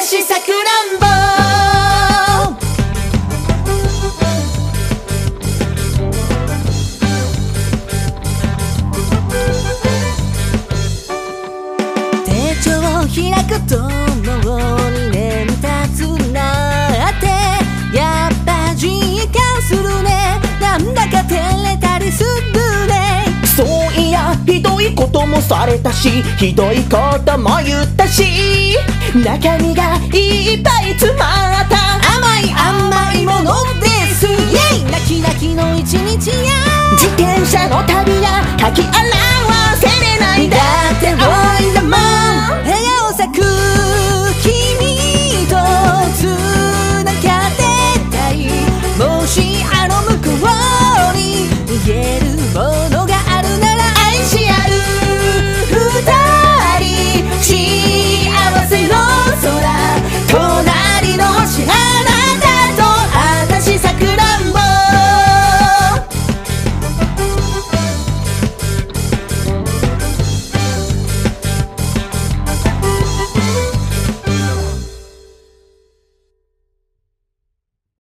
しさくらんぼ。手帳を開くと脳に眠たつなって、やっぱ実感するね。なんだか照れたりするね。そういやひどいこともされたし、ひどいことも言ったし、中身がいっぱい詰まった甘い甘いものです。イェイ泣き泣きの一日や自転車の旅